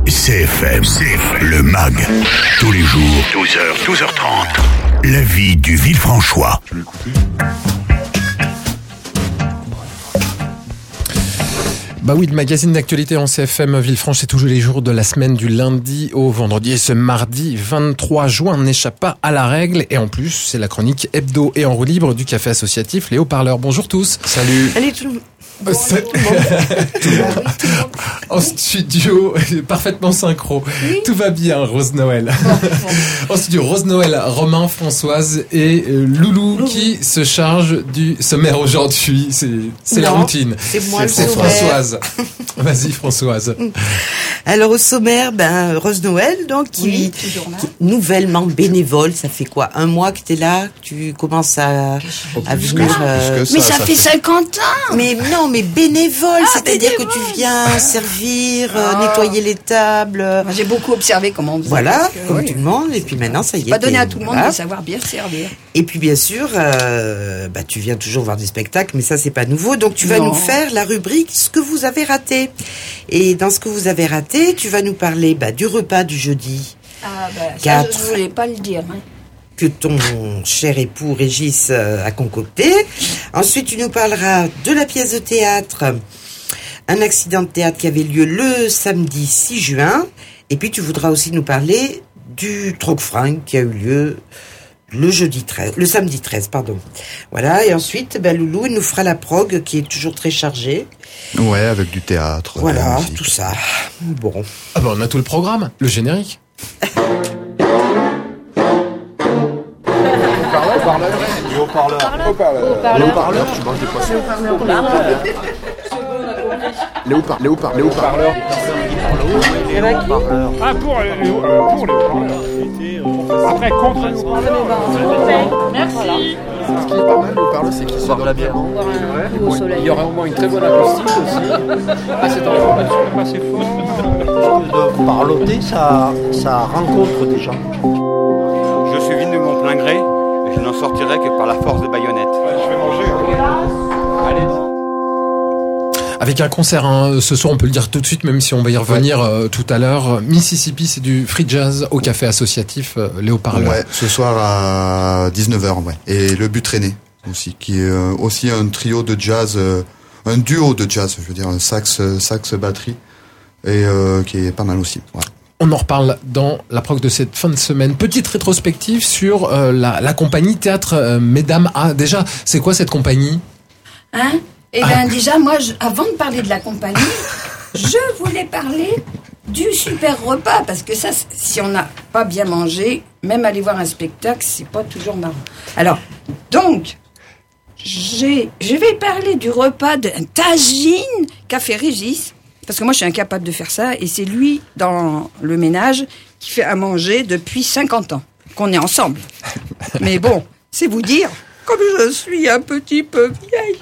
CFM, le MAG. Tous les jours, 12h, 12h30. La vie du Villefranchois. Je vais écouter. Bah oui, le magazine d'actualité en CFM Villefranche, c'est tous les jours de la semaine du lundi au vendredi. Et ce mardi 23 juin n'échappe pas à la règle. Et en plus, c'est la chronique hebdo et en roue libre du café associatif Les Haut-Parleurs. Bonjour tous. Salut. Allez, tout le monde. En studio, parfaitement synchro. Oui. Tout va bien, Rose Noël. Bon. En studio, Rose Noël, Romain, Françoise et Loulou qui se charge du sommaire aujourd'hui. C'est la routine. C'est moi c'est Françoise. Vas-y, Françoise. Alors au sommaire, Rose Noël, donc qui nouvellement bénévole. Ça fait quoi, 1 mois que t'es là, que tu commences à venir. Mais ça fait 50 ans. Mais non, mais bénévole, c'est-à-dire que tu viens servir, nettoyer les tables. Moi, j'ai beaucoup observé comment on faisait. Voilà, comme tout le monde. Et puis maintenant, ça y est. Pas donné à tout le monde de savoir bien servir. Et puis bien sûr, tu viens toujours voir des spectacles, mais ça c'est pas nouveau. Donc tu vas nous faire la rubrique ce que vous avez raté. Et dans ce que vous avez raté, tu vas nous parler du repas du jeudi. Ça, je voulais pas le dire. Hein. Que ton cher époux Régis a concocté. Ensuite, tu nous parleras de la pièce de théâtre, un accident de théâtre qui avait lieu le samedi 6 juin. Et puis, tu voudras aussi nous parler du troc-fringue qui a eu lieu le samedi 13, pardon. Voilà, et ensuite, Loulou, il nous fera la prog qui est toujours très chargée. Ouais, avec du théâtre. Voilà, tout ça. Bon. On a tout le programme, le générique. Les haut-parleurs, tu manges des poissons. Les haut-parleurs. Ah, pour les haut-parleurs. Après, contre les haut-parleurs. Merci. Ce qui est pas mal, les haut-parleurs, c'est qu'ils sont dans la bière. Il y aura au moins une très bonne acoustique aussi. Cette information n'est pas assez forte. De parloter, ça rencontre des gens. Je suis venu de mon plein gré. Je n'en sortirai que par la force des baïonnettes. Je vais manger. Allez. Avec un concert, ce soir, on peut le dire tout de suite, même si on va y revenir tout à l'heure. Mississippi, c'est du free jazz au café associatif Les Haut-Parleurs. Ouais, ce soir à 19h, ouais. Et le but traîné aussi, qui est aussi un trio de jazz, un duo de jazz, je veux dire, un sax batterie, et qui est pas mal aussi. Ouais. On en reparle dans la prog de cette fin de semaine. Petite rétrospective sur la compagnie Théâtre Mesdames. Ah, déjà, c'est quoi cette compagnie ? Déjà, moi, avant de parler de la compagnie, je voulais parler du super repas. Parce que ça, si on n'a pas bien mangé, même aller voir un spectacle, c'est pas toujours marrant. Alors, donc, je vais parler du repas d'un tagine qu'a fait Régis. Parce que moi, je suis incapable de faire ça. Et c'est lui, dans le ménage, qui fait à manger depuis 50 ans. Qu'on est ensemble. Mais bon, c'est vous dire, comme je suis un petit peu vieille.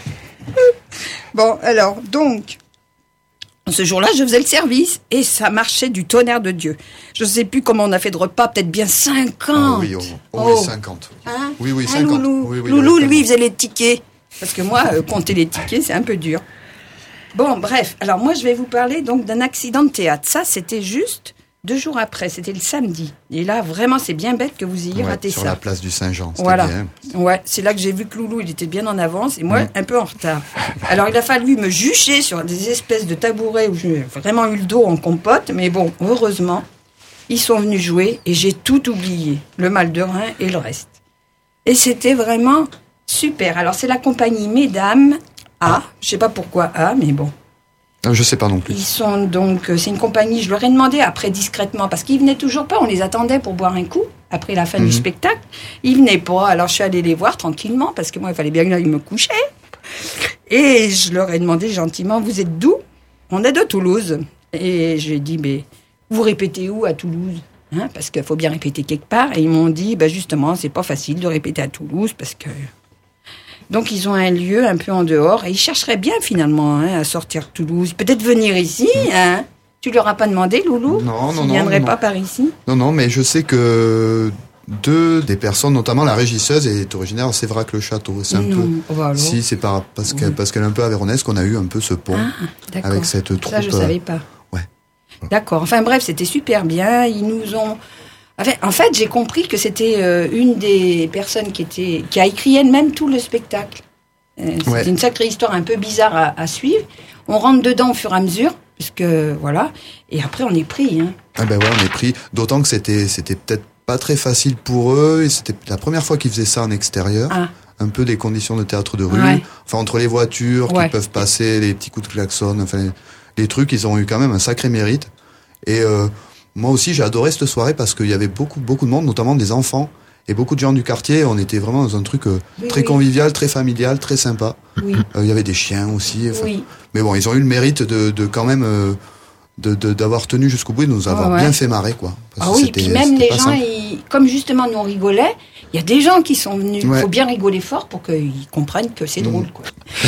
Bon, alors, donc, ce jour-là, je faisais le service. Et ça marchait du tonnerre de Dieu. Je ne sais plus comment on a fait de repas, peut-être bien 50. Oui, 50. Hein? Oui, 50. Loulou, lui, il faisait les tickets. Parce que moi, compter les tickets, c'est un peu dur. Bon, bref. Alors, moi, je vais vous parler donc d'un accident de théâtre. Ça, c'était juste 2 jours après. C'était le samedi. Et là, vraiment, c'est bien bête que vous ayez raté ça. Sur la place du Saint-Jean. Voilà. Bien. Ouais, c'est là que j'ai vu que Loulou, il était bien en avance et moi, un peu en retard. Alors, il a fallu me jucher sur des espèces de tabourets où j'ai vraiment eu le dos en compote. Mais bon, heureusement, ils sont venus jouer et j'ai tout oublié. Le mal de rein et le reste. Et c'était vraiment super. Alors, c'est la compagnie Mesdames. Je sais pas pourquoi mais bon. Je sais pas non plus. Ils sont donc, c'est une compagnie, je leur ai demandé après discrètement, parce qu'ils venaient toujours pas, on les attendait pour boire un coup, après la fin du spectacle. Ils venaient pas, alors je suis allée les voir tranquillement, parce que moi, il fallait bien que j'aille me coucher. Et je leur ai demandé gentiment, vous êtes d'où ? On est de Toulouse. Et j'ai dit, mais vous répétez où à Toulouse ? Parce qu'il faut bien répéter quelque part. Et ils m'ont dit, justement, c'est pas facile de répéter à Toulouse, parce que... Donc, ils ont un lieu un peu en dehors. Et ils chercheraient bien, finalement, à sortir de Toulouse. Peut-être venir ici, Tu leur as pas demandé, Loulou ? Non. Ils viendraient pas par ici ? Non, mais je sais que 2 des personnes, notamment la régisseuse, est originaire de Sévrac-le-Château. C'est un peu... Si, c'est parce qu'elle est un peu aveyronnaise qu'on a eu un peu ce pont avec cette troupe. Ça, je savais pas. Ouais. D'accord. Enfin bref, c'était super bien. Ils nous ont... En fait, j'ai compris que c'était une des personnes qui a écrit elle-même tout le spectacle. C'était une sacrée histoire un peu bizarre à suivre. On rentre dedans au fur et à mesure, puisque voilà. Et après, on est pris. Hein. Ah ben ouais, on est pris. D'autant que c'était peut-être pas très facile pour eux. Et c'était la première fois qu'ils faisaient ça en extérieur. Ah. Un peu des conditions de théâtre de rue. Ouais. Enfin, entre les voitures qui peuvent passer, les petits coups de klaxon, enfin, les trucs, ils ont eu quand même un sacré mérite. Et moi aussi, j'ai adoré cette soirée parce qu'il y avait beaucoup de monde, notamment des enfants et beaucoup de gens du quartier. On était vraiment dans un truc très convivial, très familial, très sympa. Oui. Il y avait des chiens aussi. Enfin, mais bon, ils ont eu le mérite de quand même d'avoir tenu jusqu'au bout et de nous avoir bien fait marrer, quoi. Parce que puis même les gens, comme justement nous on rigolait, il y a des gens qui sont venus. Il faut bien rigoler fort pour qu'ils comprennent que c'est drôle, quoi.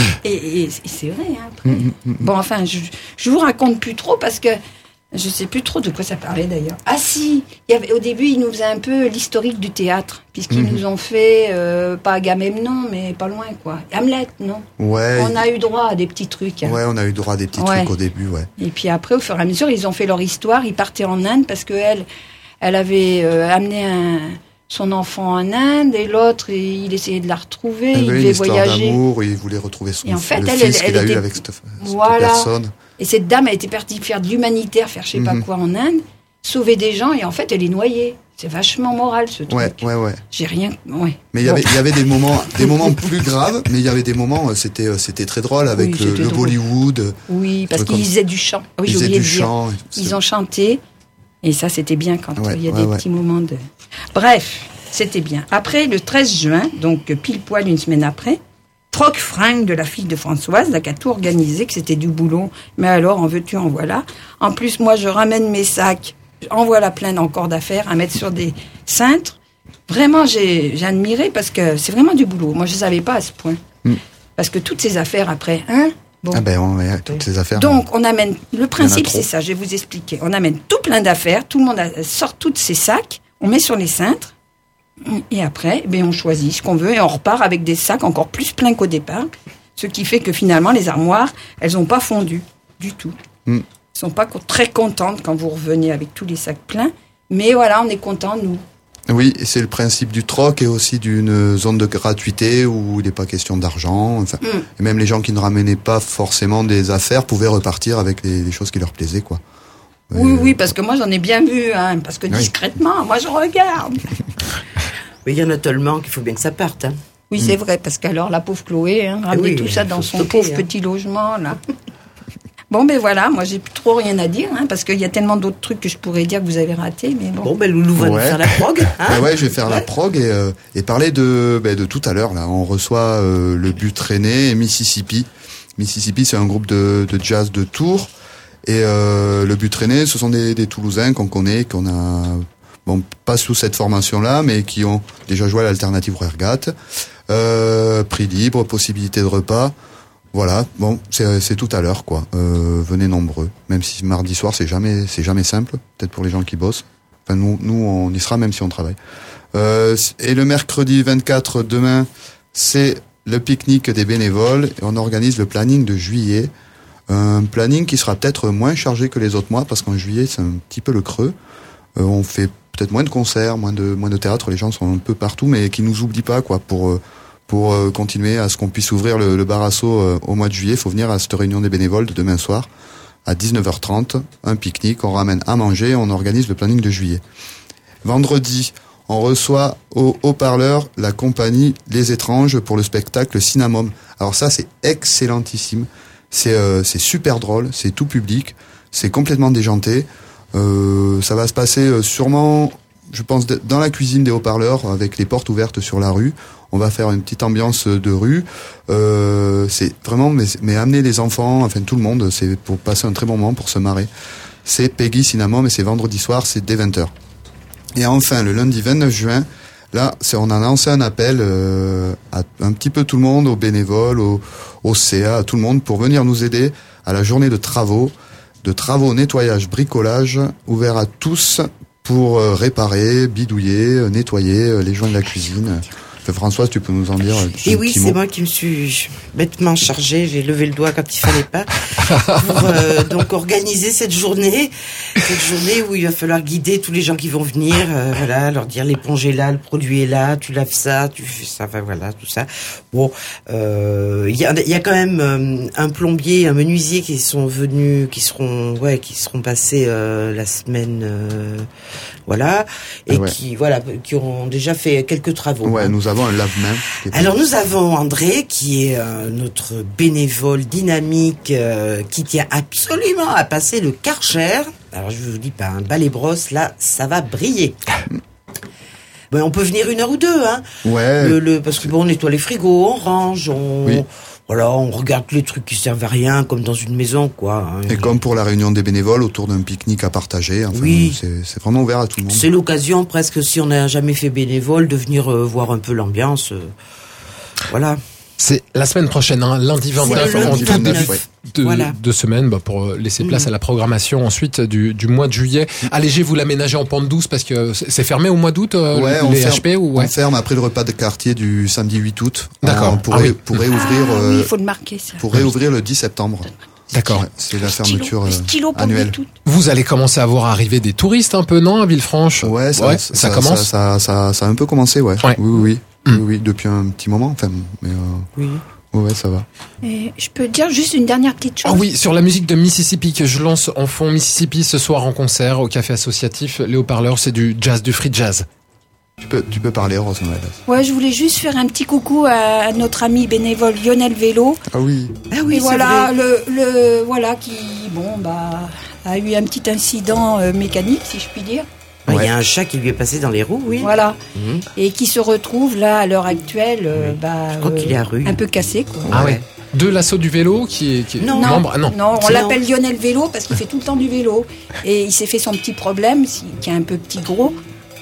Et c'est vrai. Hein, après. Bon, enfin, je vous raconte plus trop parce que je sais plus trop de quoi ça parlait d'ailleurs. Ah si, au début ils nous faisaient un peu l'historique du théâtre, puisqu'ils nous ont fait pas Agamemnon, mais pas loin, quoi. Hamlet, non? Ouais. On a eu droit à des petits trucs. Hein. Ouais, on a eu droit à des petits trucs au début, ouais. Et puis après, au fur et à mesure, ils ont fait leur histoire. Ils partaient en Inde parce que elle avait amené son enfant en Inde et l'autre, il essayait de la retrouver. Il devait voyager. D'amour, il voulait retrouver son en fait, fils qu'il a eu avec cette personne. Et cette dame, elle était partie faire de l'humanitaire, faire je sais pas quoi en Inde, sauver des gens, et en fait, elle est noyée. C'est vachement moral, ce truc. Ouais. J'ai rien... Ouais. Mais il y avait des moments plus graves, mais il y avait des moments, c'était très drôle, avec le Bollywood. Oui, parce qu'ils faisaient du chant. Oui, j'ai oublié de dire. Ils ont chanté, et ça, c'était bien quand il y a des petits moments de... Bref, c'était bien. Après, le 13 juin, donc pile poil une semaine après, troc-fringue de la fille de Françoise, là, qui a tout organisé, que c'était du boulot. Mais alors, en veux-tu, en voilà. En plus, moi, je ramène mes sacs, en voilà plein encore d'affaires à mettre sur des cintres. Vraiment, j'ai admiré parce que c'est vraiment du boulot. Moi, je ne savais pas à ce point. Parce que toutes ces affaires après, hein. Bon. Ah ben, toutes ces affaires. Donc, on amène, le principe, c'est ça, je vais vous expliquer. On amène tout plein d'affaires, tout le monde sort tous ses sacs, on met sur les cintres. Et après, on choisit ce qu'on veut et on repart avec des sacs encore plus pleins qu'au départ. Ce qui fait que finalement, les armoires, elles n'ont pas fondu du tout. Elles ne sont pas très contentes quand vous revenez avec tous les sacs pleins. Mais voilà, on est contents, nous. Oui, et c'est le principe du troc et aussi d'une zone de gratuité où il n'est pas question d'argent. Enfin, et même les gens qui ne ramenaient pas forcément des affaires pouvaient repartir avec les choses qui leur plaisaient, quoi. Oui, parce que moi, j'en ai bien vu, hein, parce que discrètement, moi, je regarde. Oui, il y en a tellement qu'il faut bien que ça parte. Hein. Oui, c'est vrai, parce qu'alors, la pauvre Chloé, ramener tout ça dans son pauvre petit logement, là. Bon, voilà, moi, j'ai plus trop rien à dire, hein, parce qu'il y a tellement d'autres trucs que je pourrais dire que vous avez ratés, mais bon. Bon, Loulou va nous faire la prog. Hein je vais faire la prog et parler de tout à l'heure, là. On reçoit le But Traîné et Mississippi. Mississippi, c'est un groupe de jazz de Tours. Et le But Traîné, ce sont des Toulousains qu'on connaît, qu'on a, pas sous cette formation-là, mais qui ont déjà joué à l'Alternative Rergat, prix libre, possibilité de repas. Voilà, c'est tout à l'heure, quoi. Venez nombreux, même si mardi soir c'est jamais simple, peut-être pour les gens qui bossent. Enfin nous on y sera même si on travaille. Et le mercredi 24 demain, c'est le pique-nique des bénévoles et on organise le planning de juillet. Un planning qui sera peut-être moins chargé que les autres mois parce qu'en juillet c'est un petit peu le creux. On fait peut-être moins de concerts, moins de théâtre, les gens sont un peu partout, mais qui nous oublient pas, quoi, pour continuer à ce qu'on puisse ouvrir le bar Asso au mois de juillet. Il faut venir à cette réunion des bénévoles de demain soir à 19h30, un pique-nique, on ramène à manger, on organise le planning de juillet. Vendredi, on reçoit au haut-parleur la compagnie Les Étranges pour le spectacle Cinnamome. Alors ça, c'est excellentissime. C'est super drôle, c'est tout public, c'est complètement déjanté. Ça va se passer sûrement, je pense, dans la cuisine des haut-parleurs, avec les portes ouvertes sur la rue. On va faire une petite ambiance de rue. C'est vraiment, mais amener les enfants, enfin tout le monde, c'est pour passer un très bon moment, pour se marrer. C'est Peggy Cinnamome et c'est vendredi soir, c'est dès 20h. Et enfin, le lundi 29 juin, là, on a lancé un appel à un petit peu tout le monde, aux bénévoles, au CA, à tout le monde, pour venir nous aider à la journée de travaux, nettoyage, bricolage, ouvert à tous pour réparer, bidouiller, nettoyer les joints de la cuisine. Françoise, tu peux nous en dire Et oui, c'est moi qui me suis bêtement chargée. J'ai levé le doigt quand il fallait pas pour donc organiser cette journée où il va falloir guider tous les gens qui vont venir. Voilà, leur dire l'éponge est là, le produit est là, tu laves ça, tu fais ça, voilà, tout ça. Bon, il y a quand même un plombier, un menuisier qui seront passés la semaine, voilà, et qui auront déjà fait quelques travaux. Ouais, nous avons un lave-main. Alors nous avons André qui est notre bénévole dynamique qui tient absolument à passer le Karcher. Alors je vous dis pas un balai-brosse là, ça va briller. Ben, on peut venir 1 heure ou 2, hein. Ouais. Parce que bon, on nettoie les frigos, on range, on regarde les trucs qui servent à rien, comme dans une maison, quoi. Hein. Et comme pour la réunion des bénévoles, autour d'un pique-nique à partager. Enfin, c'est vraiment ouvert à tout le monde. C'est l'occasion, presque, si on n'a jamais fait bénévole, de venir voir un peu l'ambiance. Voilà. C'est la semaine prochaine, hein, lundi 29, en tout début de semaine, pour laisser place à la programmation ensuite du mois de juillet. Allégé, vous l'aménagez en pente douce parce que c'est fermé au mois d'août, les HP ou on ferme après le repas de quartier du samedi 8 août. D'accord. On pourrait réouvrir. Il faut le marquer, ça. Pour réouvrir le 10 septembre. D'accord. Ouais, c'est la fermeture annuelle. Vous allez commencer à voir arriver des touristes un peu, non, à Villefranche? Ouais, ça commence. Ça a un peu commencé, ouais. Oui. Oui, depuis un petit moment, enfin, mais ouais, ça va. Et je peux dire juste une dernière petite chose. Ah oui, sur la musique de Mississippi que je lance en fond, Mississippi ce soir en concert au Café Associatif, les haut-parleurs, c'est du jazz, du free jazz. Tu peux parler, Rose Noël. Ouais, je voulais juste faire un petit coucou à notre ami bénévole Lionel Vélo. Ah oui. Et voilà, qui a eu un petit incident mécanique, si je puis dire. Il y a un chat qui lui est passé dans les roues, oui. Voilà. Et qui se retrouve là, à l'heure actuelle, je crois qu'il est à rue. un peu cassé, quoi. Ah ouais. De l'assaut du vélo qui est non, membre. Non, on l'appelle Lionel Vélo parce qu'il fait tout le temps du vélo. Et il s'est fait son petit problème, qui est un peu petit gros,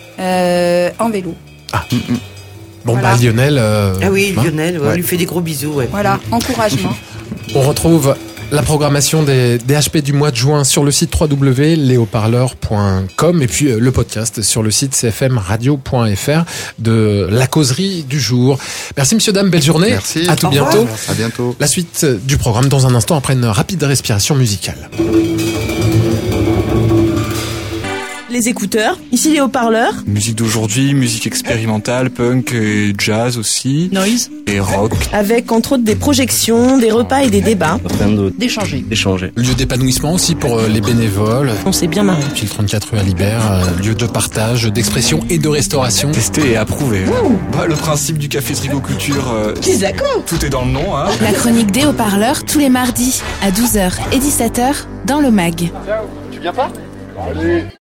en vélo. Ah. Bon, voilà. Lionel. Lionel, on lui fait des gros bisous, ouais. Voilà, encouragement. On retrouve la programmation des HP du mois de juin sur le site www.leoparleur.com et puis le podcast sur le site cfmradio.fr de la causerie du jour. Merci monsieur, dame, belle journée. Merci. À tout bientôt. À bientôt. La suite du programme dans un instant après une rapide respiration musicale. Les écouteurs, ici les haut-parleurs. Musique d'aujourd'hui, musique expérimentale, punk et jazz aussi. Noise. Et rock. Avec entre autres des projections, des repas et des débats. D'échanger. Lieu d'épanouissement aussi pour les bénévoles. On s'est bien marré. Puis le 34 rue Alibert, lieu de partage, d'expression et de restauration. Testé et approuvé. Le principe du café Trigoculture, tout est dans le nom. Hein. La chronique des haut-parleurs tous les mardis à 12h et 17h dans le MAG. Tu viens pas ? Allez.